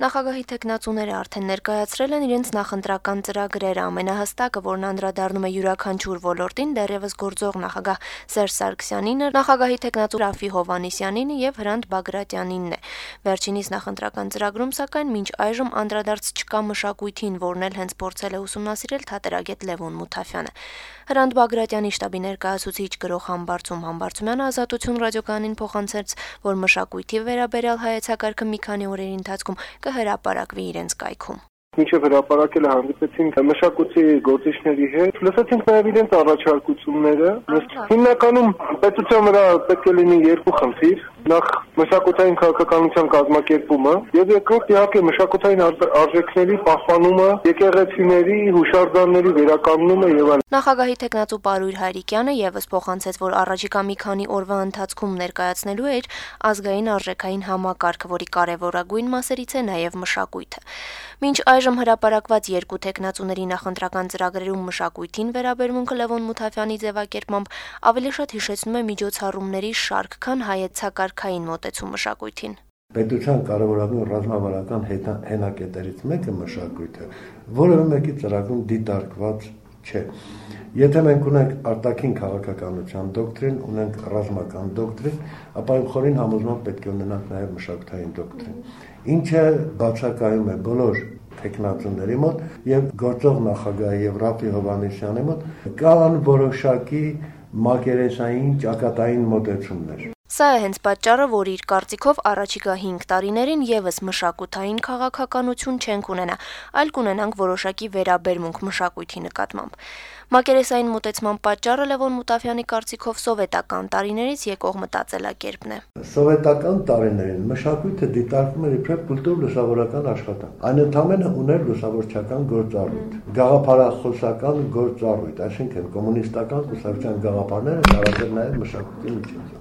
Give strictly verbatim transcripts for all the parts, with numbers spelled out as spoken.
Նախագահի թեկնածուները արդեն ներկայացրել են իրենց նախընտրական ծրագրերը, ամենահստակը, որն անդրադառնում է յուրաքանչյուր ոլորտին, դեռևս գործող նախագահ Սերժ Սարգսյանինը, նախագահի թեկնածու Րաֆֆի Հովհաննիսյանինը եւ Հրանտ Բագրատյանինն է։ Վերջինիս նախընտրական ծրագրում, սակայն, մինչ այժմ անդրադարձ չկա մշակույթին, որն էլ հենց փորձել է ուսումնասիրել թատերագետ Լևոն Մութաֆյանը։ Հրանտ Բագրատյանի շտաբի ներկայացուցիչ գրող Համբարձում Համբարձումյանը Ազատություն ռադիոկայանին փոխանցեց, որ մշակույթի վերաբերյալ հայեցակարգը մի քանի օրերի ընթացքում կհրապարակվի իրենց կայքում։ Մինչև հրապարակելը հանդիպեցինք մշակույթի գործիչների հետ, լսեցինք նաև իրենց առաջարկությունները։ Հիմնականում պետության վրա պետք է լինի երկու խնդիր. նախ մշակութային քաղաքականության կազմակերպումը եւ երկրորդ իհարկե մշակութային արժեքների պահպանումը, եկեղեցիների, հուշարձանների վերականգնումը եւ այլն։ Նախագահի թեկնածու Պարույր Հայրիկյանը եւս փոխանցեց, որ առաջիկա մի քանի օրվա ընթացքում ներկայացնելու է ազգային արժեքային համակարգը, որի կարևորագույն մասերից է նաեւ մշակույթը։ Մինչ այժմ հրապարակված երկու թեկնածուների նախընտրական ծրագրերում մշակույթին վերաբերմունքը Լևոն Մութաֆյանի ձևակերպմամբ ավելի շատ հիշեցնում է միջոցառումների շարք, քան հայեցակարգային մոտեցում մշակույթին։ Պետության կարևորագույն ռազմավարական հենակետերից մեկը մշակույթը, որևէ մեկի ծրագրում դիտարկված չէ։ Եթե մենք ունենք արտաքին քաղաքականության դոկտրին, ունենք ռազմական դոկտրին, ապա խորին համոզմամբ պետք է ունենանք նաև մշակութային դոկտրին, ինչը բացակայում է բոլոր թեկնածուների մոտ եւ գործող նախագահի եւ Րաֆֆի Հովհաննիսյանի մոտ կան որոշակի մակերեսային ճակատային մոտեցումներ։ Սա է հենց պատճառը, որ իր կարծիքով առաջիկա հինգ տարիներին եւս մշակութային քաղաքականություն չենք ունենա, այլ կունենանք որոշակի վերաբերմունք մշակույթի նկատմամբ։ Մակերեսային մոտեցման պատճառը Լևոն Մութաֆյանի կարծիքով սովետական տարիներից եկող մտածելակերպն է։ Սովետական տարիներին մշակույթը դիտարկվում էր իբրև կուլտուր-լուսավորական աշխատանք։ Այն ընդհանրապես ուներ լուսավորչական գործառույթ, գաղափարախոսական գործառույթ, այսինքն կոմունիստական կուսակցության գաղափարները տարածել նաև մշակույթի միջոցով։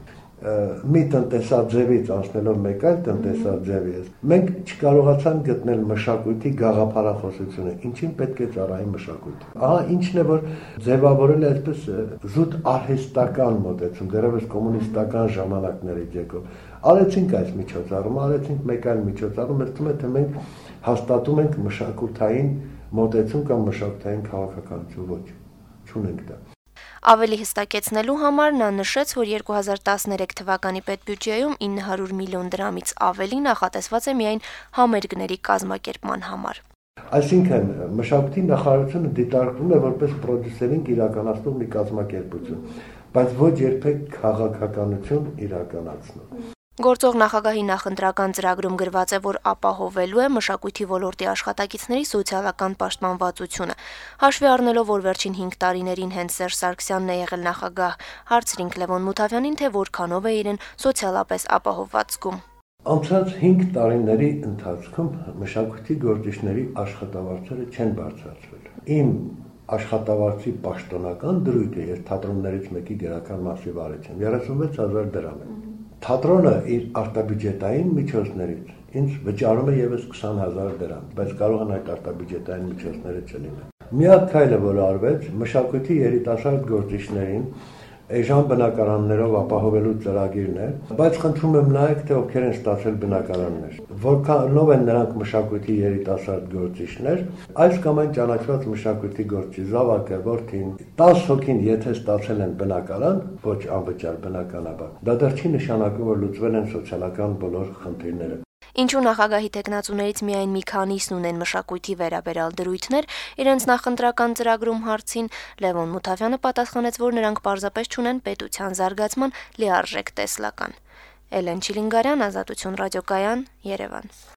Մի տնտեսաձևից անցնելով մեկ այլ տնտեսաձևի, մենք չկարողացանք գտնել մշակույթի գաղափարախոսությունը, ինչին պետք է ծառայի մշակույթը։ Ահա ինչն է, որ ձևավորել է այսպես զուտ արհեստական մոտեցում, դեռևս կոմունիստական ժամանակներից եկող։ Արեցինք այս միջոցառումը, արեցինք մեկ այլ միջոցառում, ես թվում է, թե մենք հաստատում ենք մշակութային մոտեցում կամ մշակութային քաղաքականություն, ոչ, չունենք դա։ Ավելի հստակեցնելու համար նա նշեց, որ երկու հազար տասներեք թվականի պետբյուջեում ինը հարյուր միլիոն դրամից ավելի նախատեսված է միայն համերգների կազմակերպման համար։ Այսինքն մշակույթի նախարարությունը դիտարկվում է որպես պրոդյուսերինգ իրականացնող մի կազմակերպություն, բայց ոչ երբեք քաղաքականություն իրականացնող։ Գործող նախագահի նախընտրական ծրագրում գրված է, որ ապահովելու է մշակույթի ոլորտի աշխատակիցների սոցիալական պաշտպանվածությունը։ Հաշվի առնելով, որ վերջին հինգ տարիներին հենց Սերժ Սարգսյանն է եղել նախագահ, հարցրինք Լևոն Մութաֆյանին, թե որքանով է իրեն սոցիալապես ապահովված զգում։ Անցած հինգ տարիների ընթացքում մշակույթի գործիչների աշխատավարձերը չեն բարձրացվել։ Իմ աշխատավարձի պաշտոնական դրույթը, ես թատրոններից մեկի գերական մասիվ արեցին, երեսունվեց հազար դրամ է։ Թատրոնը իր արտաբյուջետային միջոցներից ինձ վճարում է եւս քսան հազար դրամ, բայց կարող են այդ արտաբյուջետային միջոցները չլինել։ Միակ քայլը, որ արվեց, մշակույթի երիտասարդ գործիչներին էժան բնակարաններով ապահովելու ծրագիրն է, բայց խնդրում եմ նայեք, թե ովքեր են ստացել բնակարաններ, որքանով են նրանք մշակույթի երիտասարդ գործիչներ, այս կամ այն ճանաչված մշակույթի գործիչ զավակը, որդին, տասը հոգին եթե ստացել են բնակարան, ոչ անվճար բնականաբար, դա դեռ չի նշանակում, որ լուծվել են սոցիալական բոլոր խնդիրները։ Ինչու նախագահի թեկնածուներից միայն մի քանիսն ունեն մշակույթի վերաբերյալ դրույթներ, իրենց նախընտրական ծրագրում հարցին Լևոն Մութաֆյանը պատասխանեց, որ նրանք պարզապես չունեն պետության զարգացման լիարժեք տեսլական։ Էլեն Չիլինգարյան, Ազատություն ռադիոկայան, Երևան։